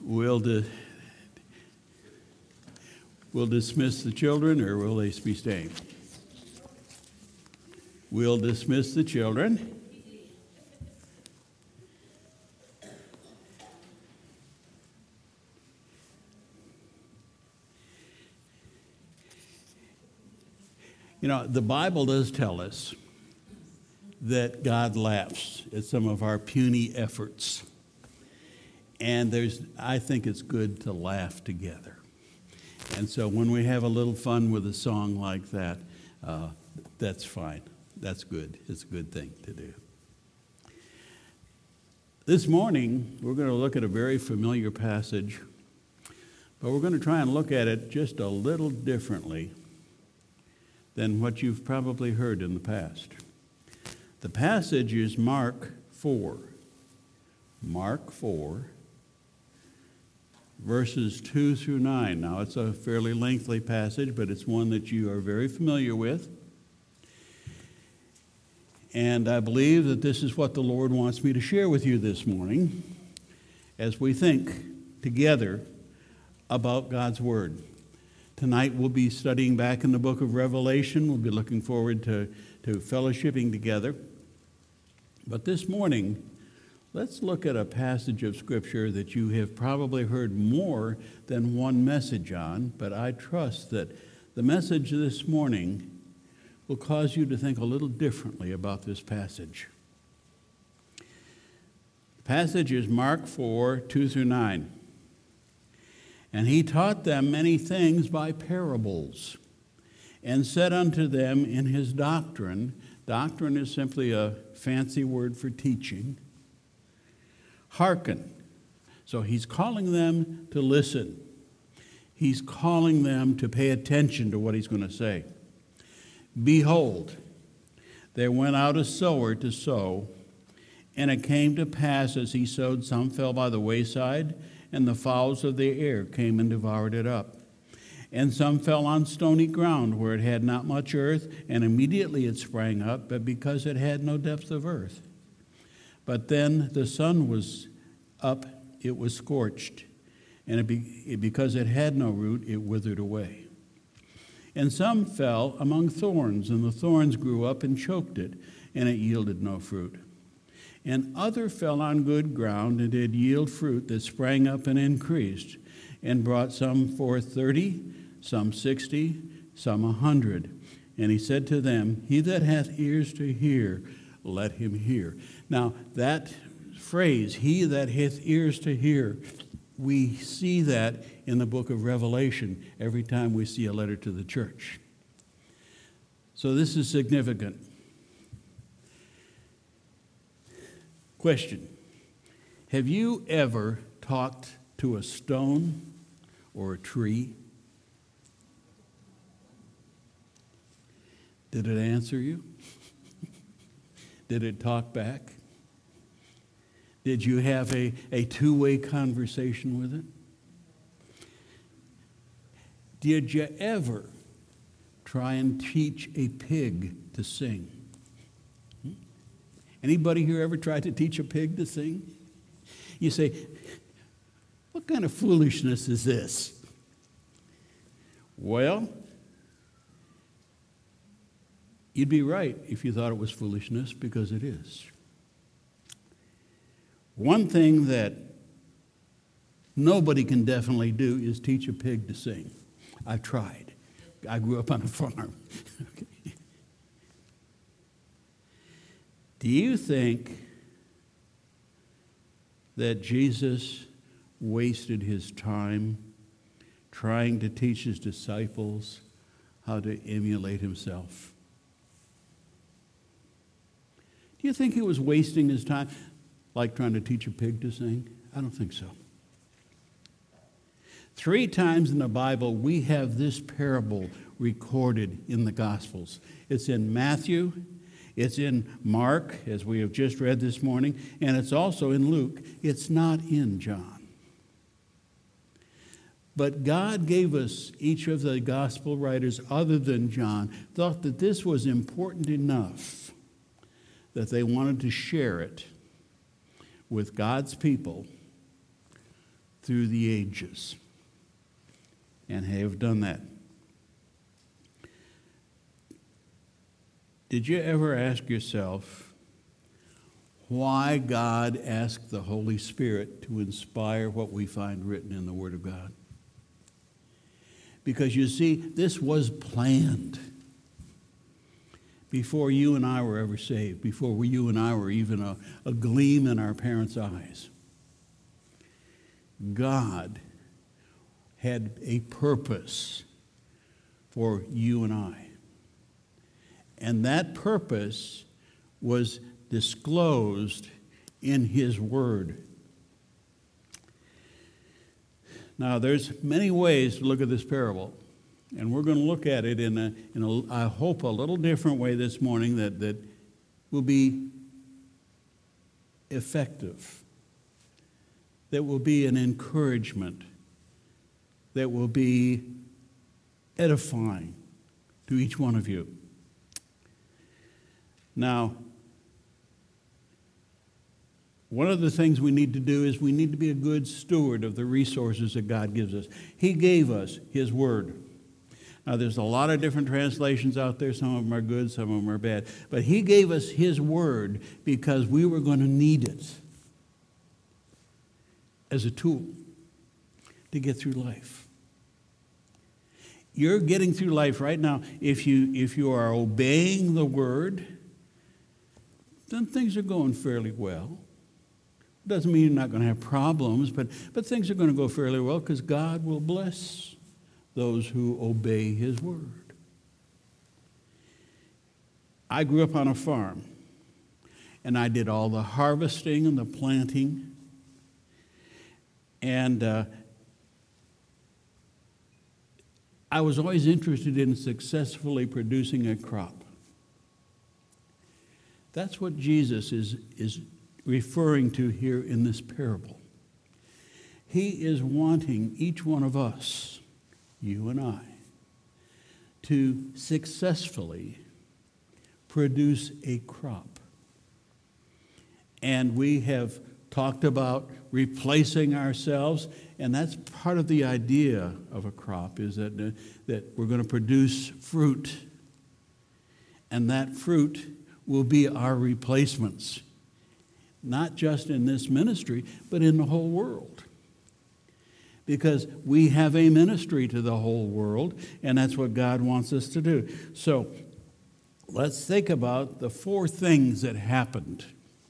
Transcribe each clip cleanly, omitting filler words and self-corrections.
We'll dismiss the children, or will they be staying? We'll dismiss the children. You know, the Bible does tell us that God laughs at some of our puny efforts. And I think it's good to laugh together. And so when we have a little fun with a song like that, that's fine. That's good. It's a good thing to do. This morning, we're going to look at a very familiar passage, but we're going to try and look at it just a little differently than what you've probably heard in the past. The passage is Mark 4. Mark 4, verses 2 through 9. Now, it's a fairly lengthy passage, but it's one that you are very familiar with. And I believe that this is what the Lord wants me to share with you this morning as we think together about God's Word. Tonight we'll be studying back in the book of Revelation. We'll be looking forward to fellowshipping together. But this morning, let's look at a passage of Scripture that you have probably heard more than one message on, but I trust that the message this morning will cause you to think a little differently about this passage. The passage is Mark 4, 2 through 9. And he taught them many things by parables, and said unto them in his doctrine. Doctrine is simply a fancy word for teaching. Hearken. So he's calling them to listen. He's calling them to pay attention to what he's going to say. Behold, there went out a sower to sow, and it came to pass as he sowed, some fell by the wayside, and the fowls of the air came and devoured it up. And some fell on stony ground where it had not much earth, and immediately it sprang up, but because it had no depth of earth. But then the sun was up, it was scorched, and because it had no root, it withered away. And some fell among thorns, and the thorns grew up and choked it, and it yielded no fruit. And other fell on good ground, and did yield fruit that sprang up and increased, and brought some forth 30, some 60, some 100. And he said to them, He that hath ears to hear, let him hear. Now, that phrase, he that hath ears to hear, we see that in the book of Revelation every time we see a letter to the church. So this is significant. Question: have you ever talked to a stone or a tree? Did it answer you? Did it talk back? Did you have a two-way conversation with it? Did you ever try and teach a pig to sing? Anybody here ever tried to teach a pig to sing? You say, what kind of foolishness is this? Well, you'd be right if you thought it was foolishness, because it is. One thing that nobody can definitely do is teach a pig to sing. I've tried. I grew up on a farm. Okay. Do you think that Jesus wasted his time trying to teach his disciples how to emulate himself? Do you think he was wasting his time like trying to teach a pig to sing? I don't think so. 3 times in the Bible, we have this parable recorded in the Gospels. It's in Matthew, it's in Mark, as we have just read this morning, and it's also in Luke. It's not in John. But God gave us, each of the gospel writers other than John, thought that this was important enough that they wanted to share it with God's people through the ages, and have done that. Did you ever ask yourself why God asked the Holy Spirit to inspire what we find written in the Word of God? Because you see, this was planned before you and I were ever saved, before you and I were even a gleam in our parents' eyes. God had a purpose for you and I. And that purpose was disclosed in His Word. Now, there's many ways to look at this parable, and we're going to look at it in a I hope, a little different way this morning that will be effective, that will be an encouragement, that will be edifying to each one of you. Now, one of the things we need to do is we need to be a good steward of the resources that God gives us. He gave us His Word. Now, there's a lot of different translations out there. Some of them are good, some of them are bad. But He gave us His Word because we were going to need it as a tool to get through life. You're getting through life right now. If you are obeying the Word, then things are going fairly well. Doesn't mean you're not going to have problems, but things are going to go fairly well because God will bless those who obey His Word. I grew up on a farm, and I did all the harvesting and the planting, and I was always interested in successfully producing a crop. That's what Jesus is referring to here in this parable. He is wanting each one of us, you and I, to successfully produce a crop. And we have talked about replacing ourselves, and that's part of the idea of a crop, is that we're going to produce fruit, and that fruit will be our replacements, not just in this ministry, but in the whole world. Because we have a ministry to the whole world, and that's what God wants us to do. So let's think about the 4 things that happened.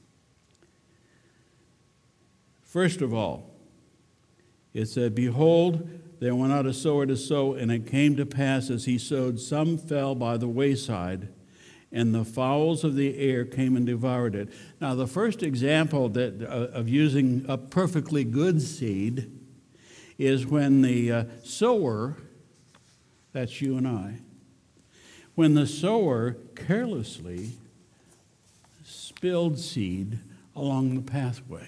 First of all, it said, "Behold, there went out a sower to sow, and it came to pass as he sowed, some fell by the wayside, and the fowls of the air came and devoured it." Now, the first example of using a perfectly good seed is when the sower, that's you and I, when the sower carelessly spilled seed along the pathway.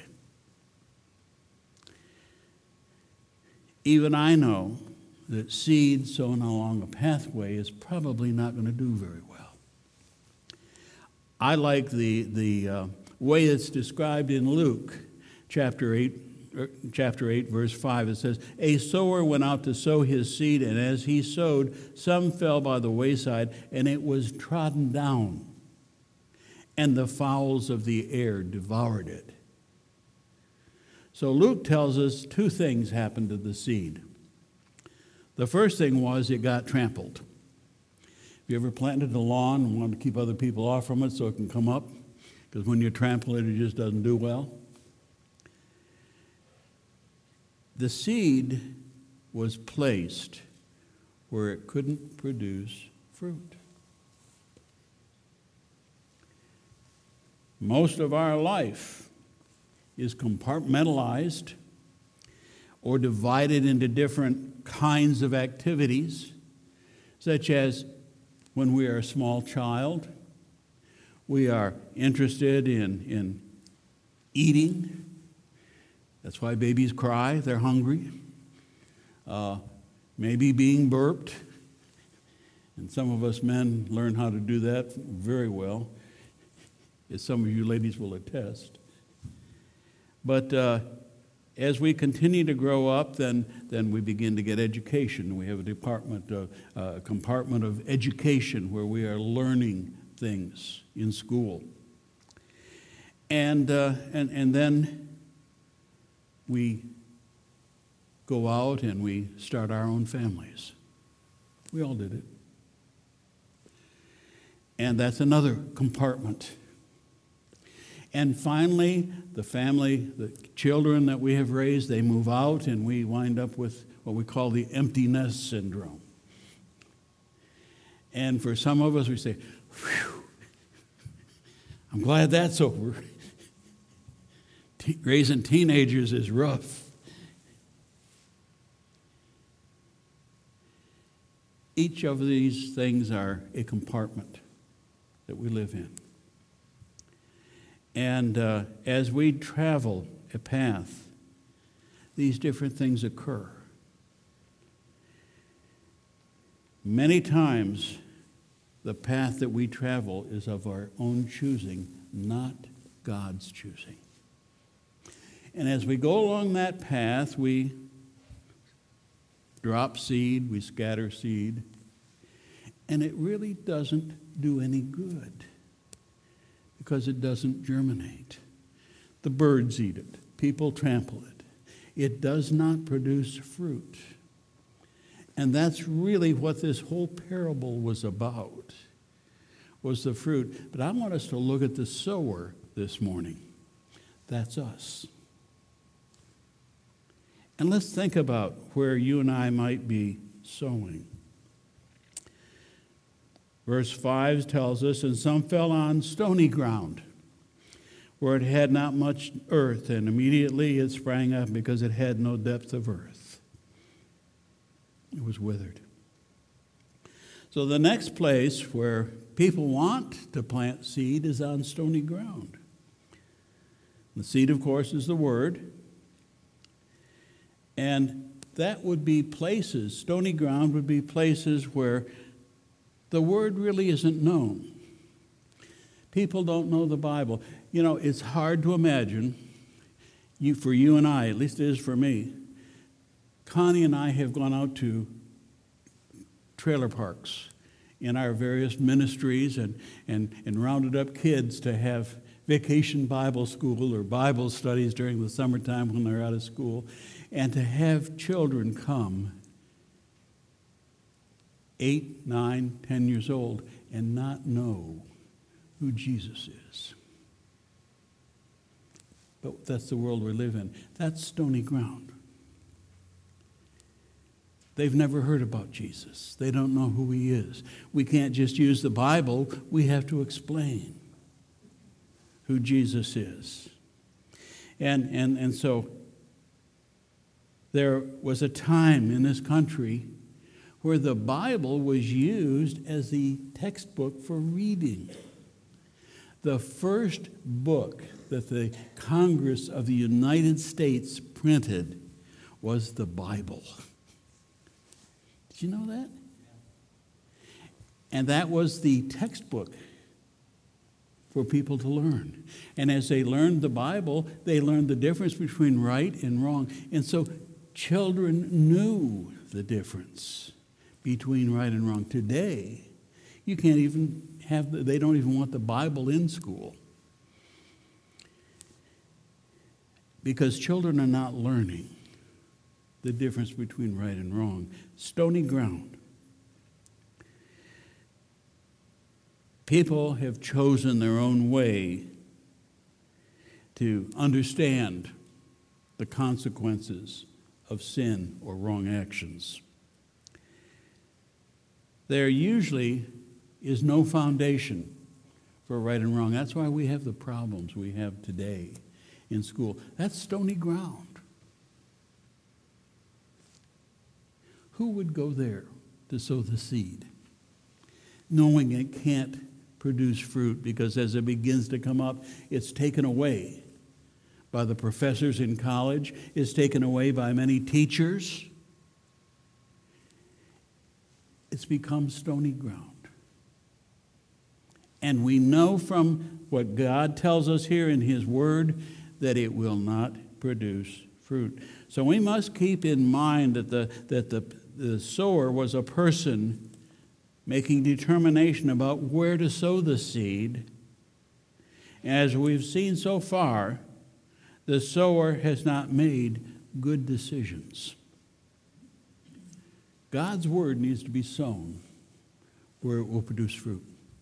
Even I know that seed sown along a pathway is probably not going to do very well. I like the way it's described in Luke chapter 8, verse 5. It says, "A sower went out to sow his seed, and as he sowed, some fell by the wayside, and it was trodden down, and the fowls of the air devoured it." So Luke tells us 2 things happened to the seed. The first thing was it got trampled. Have you ever planted a lawn and wanted to keep other people off from it so it can come up? Because when you trample it, it just doesn't do well. The seed was placed where it couldn't produce fruit. Most of our life is compartmentalized or divided into different kinds of activities, such as when we are a small child, we are interested in eating. That's why babies cry, they're hungry. Maybe being burped. And some of us men learn how to do that very well, as some of you ladies will attest. But As we continue to grow up, then we begin to get education. We have a compartment of education where we are learning things in school. And then we go out and we start our own families. We all did it. And that's another compartment. And finally, the family, the children that we have raised, they move out and we wind up with what we call the empty nest syndrome. And for some of us, we say, "Phew, I'm glad that's over." Raising teenagers is rough. Each of these things are a compartment that we live in. And as we travel a path, these different things occur. Many times, the path that we travel is of our own choosing, not God's choosing. And as we go along that path, we drop seed, we scatter seed, and it really doesn't do any good because it doesn't germinate. The birds eat it. People trample it. It does not produce fruit. And that's really what this whole parable was about, was the fruit. But I want us to look at the sower this morning. That's us. And let's think about where you and I might be sowing. Verse 5 tells us, "And some fell on stony ground, where it had not much earth, and immediately it sprang up because it had no depth of earth." It was withered. So the next place where people want to plant seed is on stony ground. The seed, of course, is the Word. And that would be places, stony ground would be places where the Word really isn't known. People don't know the Bible. You know, it's hard to imagine, for you and I, at least it is for me. Connie and I have gone out to trailer parks in our various ministries and rounded up kids to have vacation Bible school or Bible studies during the summertime when they're out of school, and to have children come 8, 9, 10 years old and not know who Jesus is. But that's the world we live in. That's stony ground. They've never heard about Jesus. They don't know who he is. We can't just use the Bible. We have to explain who Jesus is. And so there was a time in this country where the Bible was used as the textbook for reading. The first book that the Congress of the United States printed was the Bible. Did you know that? And that was the textbook for people to learn. And as they learned the Bible, they learned the difference between right and wrong. And so children knew the difference between right and wrong. Today, you can't even they don't even want the Bible in school because children are not learning the difference between right and wrong. Stony ground. People have chosen their own way to understand the consequences of sin or wrong actions. There usually is no foundation for right and wrong. That's why we have the problems we have today in school. That's stony ground. Who would go there to sow the seed, knowing it can't produce fruit because as it begins to come up, it's taken away by the professors in college, it's taken away by many teachers. It's become stony ground. And we know from what God tells us here in his word that it will not produce fruit. So we must keep in mind that the sower was a person making determination about where to sow the seed. As we've seen so far, the sower has not made good decisions. God's word needs to be sown where it will produce fruit.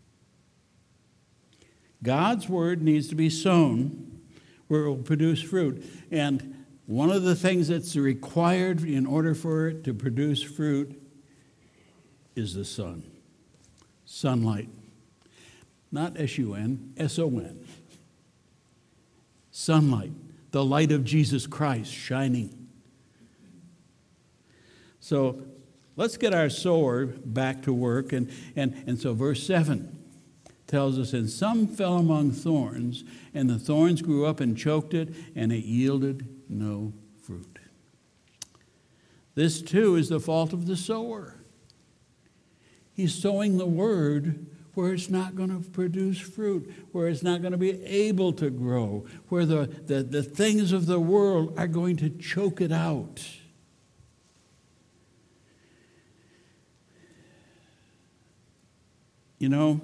God's word needs to be sown where it will produce fruit. And one of the things that's required in order for it to produce fruit is the sun. Sunlight. Not S-U-N, S-O-N. Sunlight. The light of Jesus Christ shining. So let's get our sower back to work. And so verse 7 tells us, and some fell among thorns, and the thorns grew up and choked it, and it yielded no fruit. This too is the fault of the sower. He's sowing the word where it's not going to produce fruit, where it's not going to be able to grow, where the things of the world are going to choke it out. You know,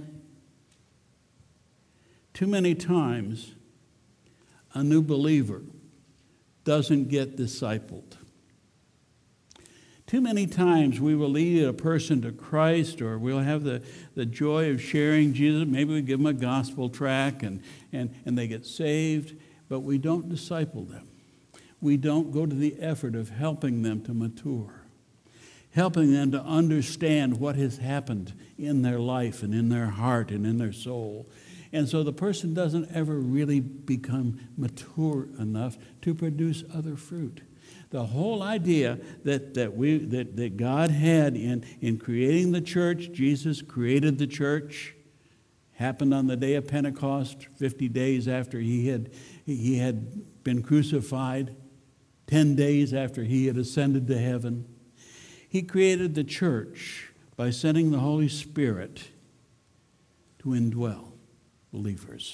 too many times a new believer doesn't get discipled. Too many times we will lead a person to Christ, or we'll have the joy of sharing Jesus. Maybe we give them a gospel tract and they get saved, but we don't disciple them. We don't go to the effort of helping them to mature, helping them to understand what has happened in their life and in their heart and in their soul. And so the person doesn't ever really become mature enough to produce other fruit. The whole idea that God had in creating the church, Jesus created the church, happened on the day of Pentecost, 50 days after he had been crucified, 10 days after he had ascended to heaven. He created the church by sending the Holy Spirit to indwell believers.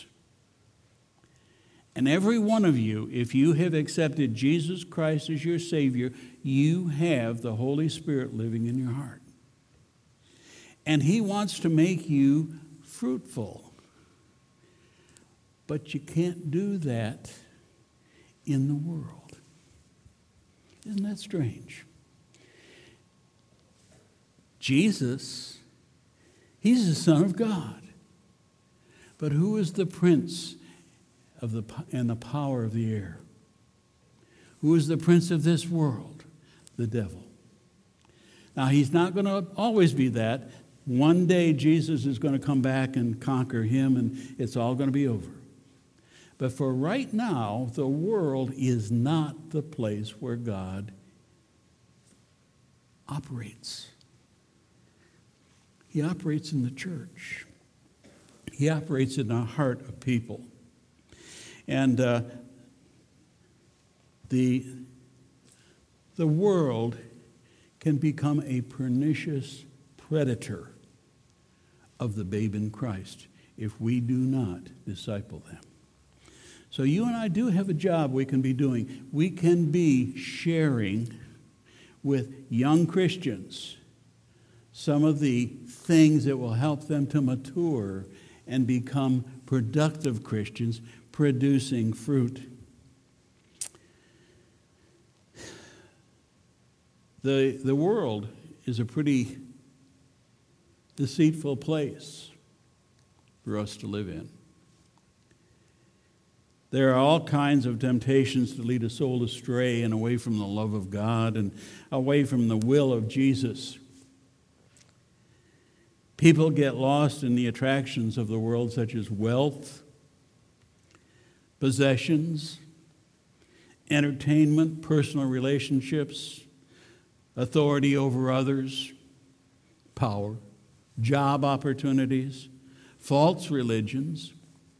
And every one of you, if you have accepted Jesus Christ as your Savior, you have the Holy Spirit living in your heart. And He wants to make you fruitful. But you can't do that in the world. Isn't that strange? Jesus, He's the Son of God. But who is the prince and the power of the air? Who is the prince of this world? The devil. Now, he's not going to always be that. One day, Jesus is going to come back and conquer him, and it's all going to be over. But for right now, the world is not the place where God operates. He operates in the church. He operates in the heart of people. And the world can become a pernicious predator of the babe in Christ if we do not disciple them. So you and I do have a job we can be doing. We can be sharing with young Christians some of the things that will help them to mature and become productive Christians, producing fruit. The world is a pretty deceitful place for us to live in. There are all kinds of temptations to lead a soul astray and away from the love of God and away from the will of Jesus. People get lost in the attractions of the world, such as wealth, possessions, entertainment, personal relationships, authority over others, power, job opportunities, false religions.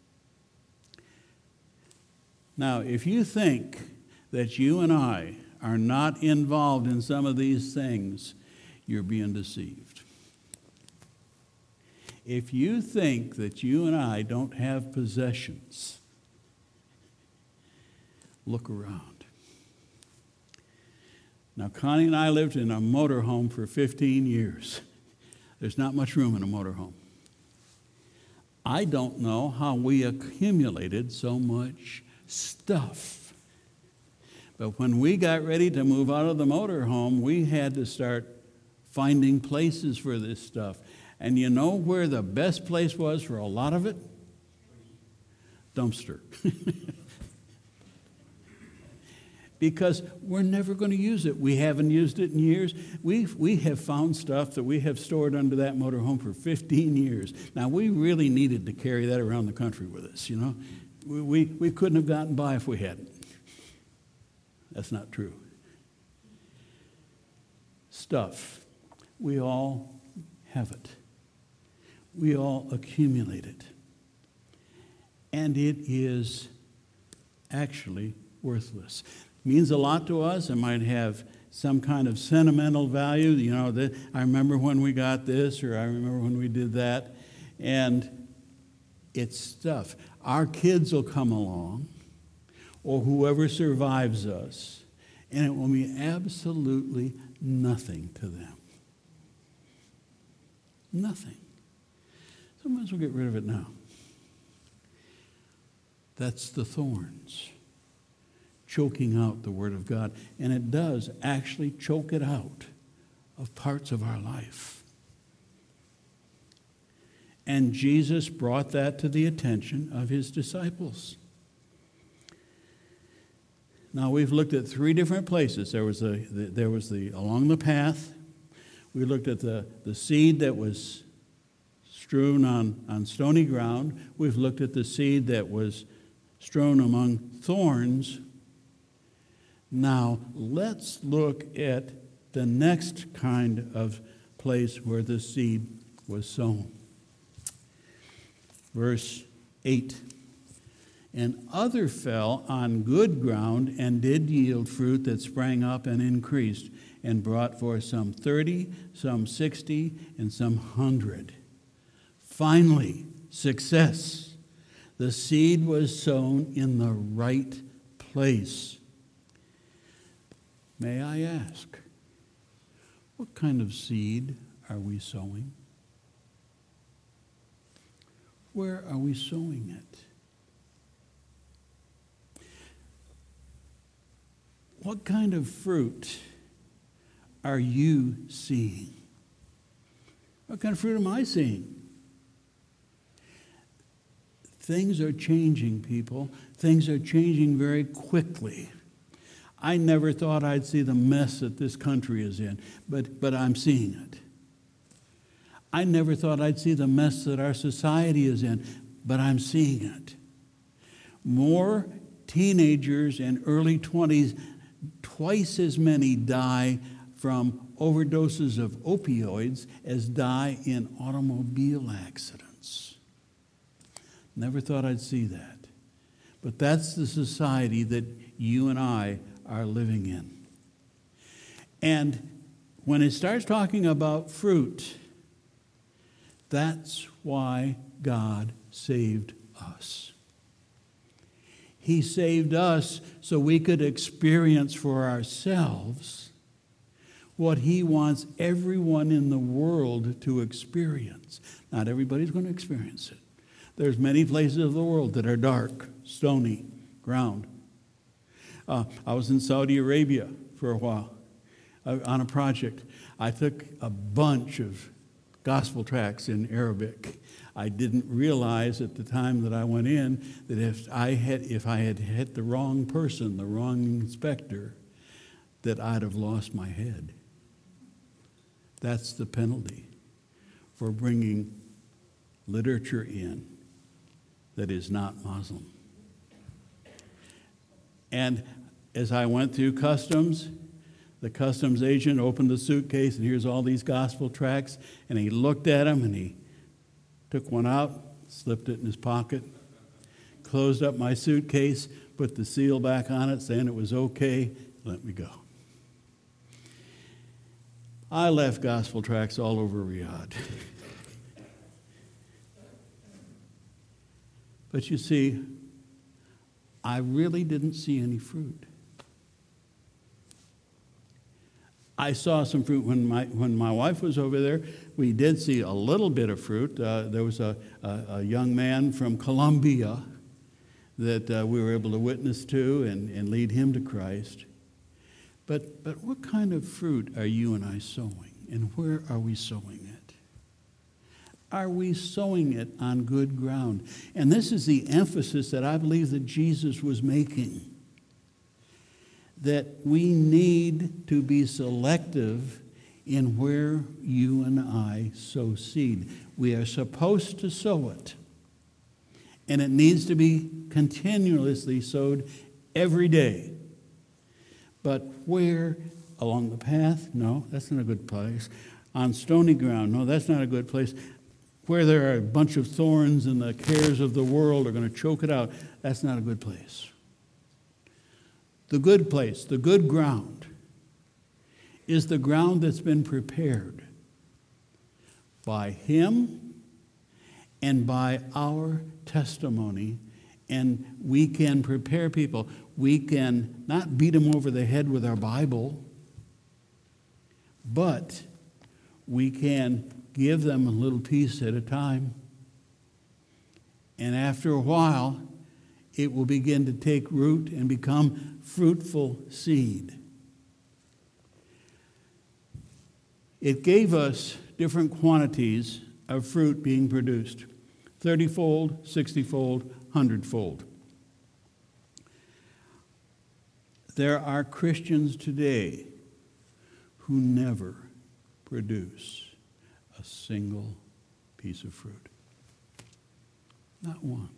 Now, if you think that you and I are not involved in some of these things, you're being deceived. If you think that you and I don't have possessions, look around. Now, Connie and I lived in a motorhome for 15 years. There's not much room in a motorhome. I don't know how we accumulated so much stuff. But when we got ready to move out of the motorhome, we had to start finding places for this stuff. And you know where the best place was for a lot of it? Dumpster. Because we're never going to use it. We haven't used it in years. We have found stuff that we have stored under that motorhome for 15 years. Now, we really needed to carry that around the country with us, you know. We couldn't have gotten by if we hadn't. That's not true. Stuff. We all have it. We all accumulate it. And it is actually worthless. Means a lot to us. It might have some kind of sentimental value. You know, I remember when we got this, or I remember when we did that. And it's stuff. Our kids will come along, or whoever survives us, and it will mean absolutely nothing to them. Nothing. Sometimes we'll get rid of it now. That's the thorns choking out the Word of God. And it does actually choke it out of parts of our life. And Jesus brought that to the attention of his disciples. Now, we've looked at three different places. There was the along the path. We looked at the seed that was strewn on stony ground. We've looked at the seed that was strewn among thorns. Now, let's look at the next kind of place where the seed was sown. Verse 8. And other fell on good ground and did yield fruit that sprang up and increased and brought forth some 30, some 60, and some 100. Finally, success. The seed was sown in the right place. May I ask, what kind of seed are we sowing? Where are we sowing it? What kind of fruit are you seeing? What kind of fruit am I seeing? Things are changing, people. Things are changing very quickly. I never thought I'd see the mess that this country is in, but I'm seeing it. I never thought I'd see the mess that our society is in, but I'm seeing it. More teenagers in early 20s, twice as many die from overdoses of opioids as die in automobile accidents. Never thought I'd see that. But that's the society that you and I are living in. And when it starts talking about fruit, that's why God saved us. He saved us so we could experience for ourselves what he wants everyone in the world to experience. Not everybody's going to experience it. There's many places of the world that are dark, stony ground. I was in Saudi Arabia for a while on a project. I took a bunch of gospel tracts in Arabic. I didn't realize at the time that I went in that if I had hit the wrong person, the wrong inspector, that I'd have lost my head. That's the penalty for bringing literature in that is not Muslim. And as I went through customs, the customs agent opened the suitcase, and here's all these gospel tracts, and he looked at them, and he took one out, slipped it in his pocket, closed up my suitcase, put the seal back on it, saying it was okay, let me go. I left gospel tracts all over Riyadh. But you see, I really didn't see any fruit. I saw some fruit when my wife was over there. We did see a little bit of fruit. There was a young man from Colombia that we were able to witness to and lead him to Christ. But what kind of fruit are you and I sowing? And where are we sowing it? Are we sowing it on good ground? And this is the emphasis that I believe that Jesus was making. That we need to be selective in where you and I sow seed. We are supposed to sow it. And it needs to be continuously sowed every day. But where? Along the path? No, that's not a good place. On stony ground? No, that's not a good place. Where there are a bunch of thorns and the cares of the world are going to choke it out? That's not a good place. The good place, the good ground, is the ground that's been prepared by Him and by our testimony. And we can prepare people. We can not beat them over the head with our Bible, but we can give them a little piece at a time. And after a while, it will begin to take root and become fruitful seed. It gave us different quantities of fruit being produced: 30-fold, 60-fold, 100-fold. There are Christians today who never produce a single piece of fruit. Not one.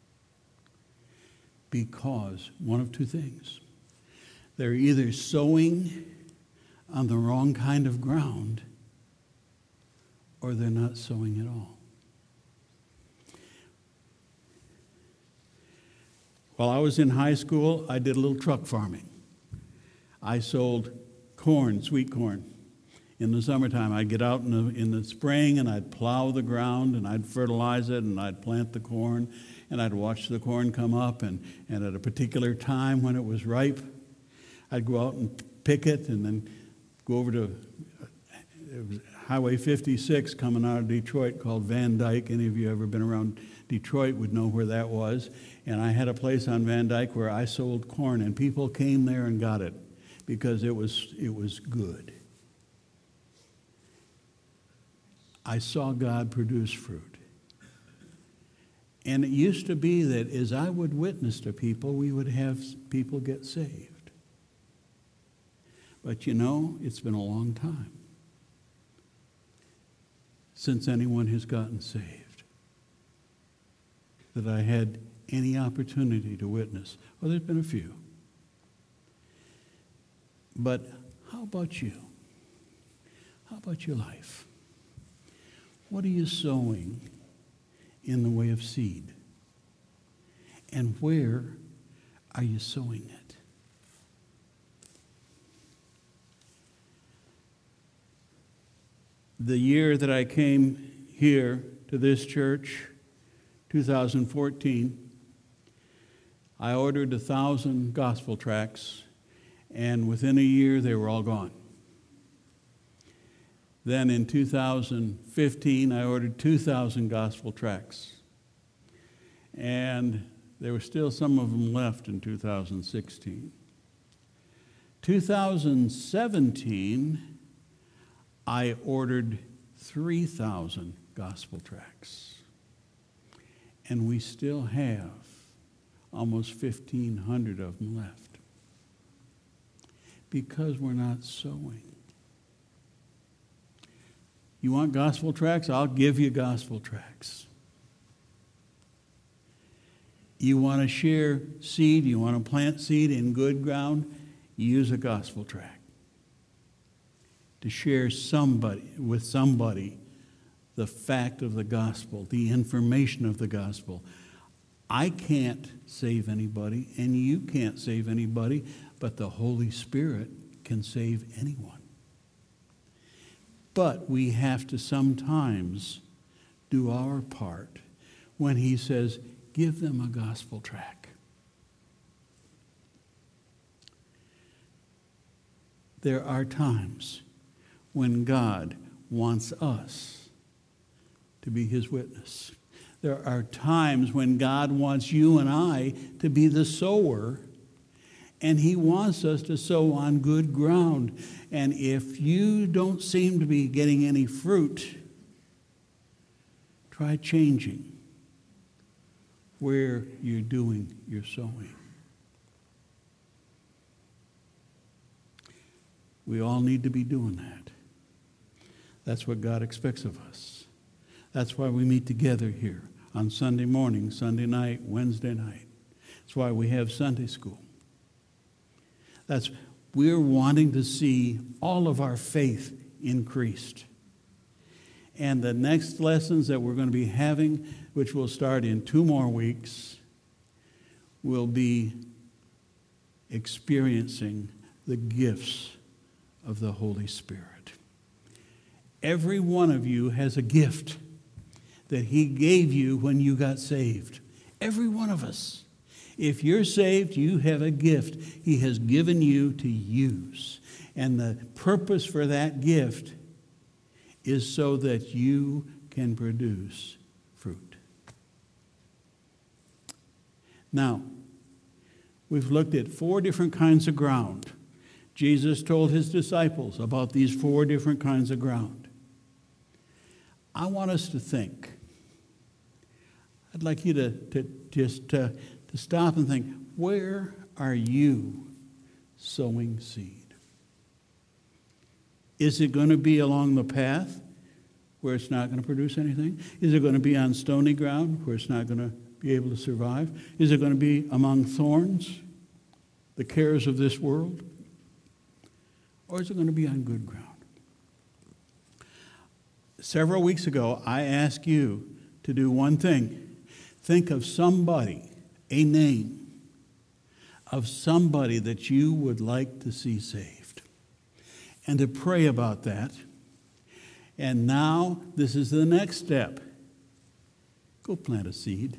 Because one of two things. They're either sowing on the wrong kind of ground, or they're not sowing at all. While I was in high school, I did a little truck farming. I sold corn, sweet corn. In the summertime, I'd get out in the spring and I'd plow the ground and I'd fertilize it and I'd plant the corn and I'd watch the corn come up, and at a particular time when it was ripe, I'd go out and pick it and then go over to Highway 56 coming out of Detroit called Van Dyke. Any of you ever been around Detroit would know where that was. And I had a place on Van Dyke where I sold corn, and people came there and got it because it was good. I saw God produce fruit. And it used to be that as I would witness to people, we would have people get saved. But you know, it's been a long time since anyone has gotten saved that I had any opportunity to witness. Well, there's been a few. But how about you? How about your life? What are you sowing in the way of seed? And where are you sowing it? The year that I came here to this church, 2014, I ordered 1,000 gospel tracts, and within a year they were all gone. Then in 2015, I ordered 2,000 gospel tracts. And there were still some of them left in 2016. 2017, I ordered 3,000 gospel tracts. And we still have almost 1,500 of them left. Because we're not sowing. You want gospel tracts? I'll give you gospel tracts. You want to share seed? You want to plant seed in good ground? Use a gospel tract. To share with somebody the fact of the gospel, the information of the gospel. I can't save anybody, and you can't save anybody, but the Holy Spirit can save anyone. But we have to sometimes do our part when He says, give them a gospel tract. There are times when God wants us to be his witness. There are times when God wants you and I to be the sower, and he wants us to sow on good ground. And if you don't seem to be getting any fruit, try changing where you're doing your sowing. We all need to be doing that. That's what God expects of us. That's why we meet together here on Sunday morning, Sunday night, Wednesday night. That's why we have Sunday school. We're wanting to see all of our faith increased. And the next lessons that we're going to be having, which will start in 2 more weeks, will be experiencing the gifts of the Holy Spirit. Every one of you has a gift that he gave you when you got saved. Every one of us. If you're saved, you have a gift he has given you to use. And the purpose for that gift is so that you can produce fruit. Now, we've looked at 4 different kinds of ground. Jesus told his disciples about these 4 different kinds of ground. I want us to think. I'd like you to stop and think, where are you sowing seed? Is it going to be along the path where it's not going to produce anything? Is it going to be on stony ground where it's not going to be able to survive? Is it going to be among thorns, the cares of this world? Or is it going to be on good ground? Several weeks ago, I asked you to do one thing. Think of somebody, a name of somebody that you would like to see saved, and to pray about that. And now, this is the next step. Go plant a seed.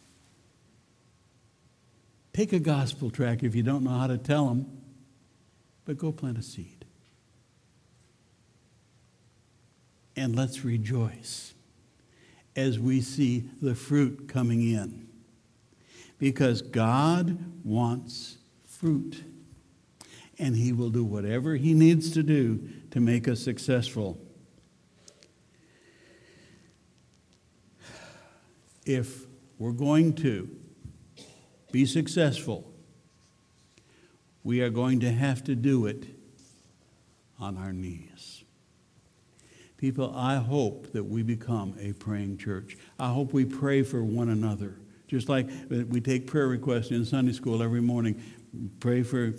Take a gospel tract if you don't know how to tell them, but go plant a seed. And let's rejoice as we see the fruit coming in. Because God wants fruit. And he will do whatever he needs to do to make us successful. If we're going to be successful, we are going to have to do it on our knees. People, I hope that we become a praying church. I hope we pray for one another. Just like we take prayer requests in Sunday school every morning. Pray for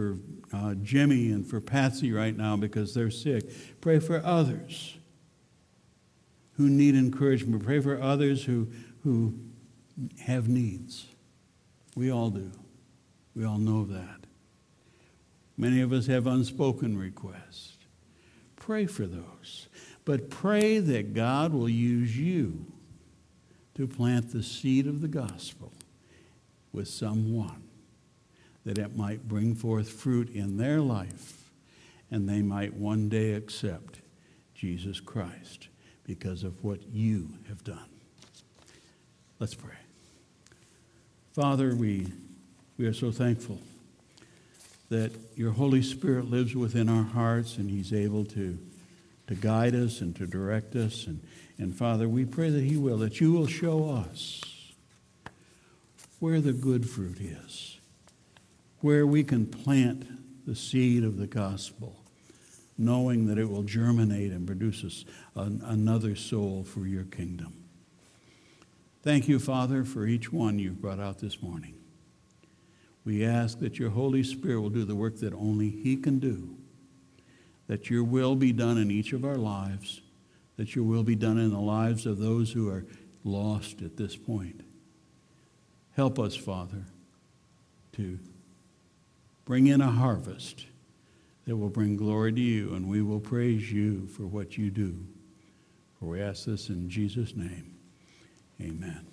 Jimmy and for Patsy right now because they're sick. Pray for others who need encouragement. Pray for others who have needs. We all do. We all know that. Many of us have unspoken requests. Pray for those. But pray that God will use you to plant the seed of the gospel with someone, that it might bring forth fruit in their life, and they might one day accept Jesus Christ because of what you have done. Let's pray. Father, we are so thankful that your Holy Spirit lives within our hearts, and he's able to guide us and to direct us. And Father, we pray that he will, that you will show us where the good fruit is, where we can plant the seed of the gospel, knowing that it will germinate and produce us another soul for your kingdom. Thank you, Father, for each one you've brought out this morning. We ask that your Holy Spirit will do the work that only he can do, that your will be done in each of our lives, that your will be done in the lives of those who are lost at this point. Help us, Father, to bring in a harvest that will bring glory to you, and we will praise you for what you do. For we ask this in Jesus' name. Amen.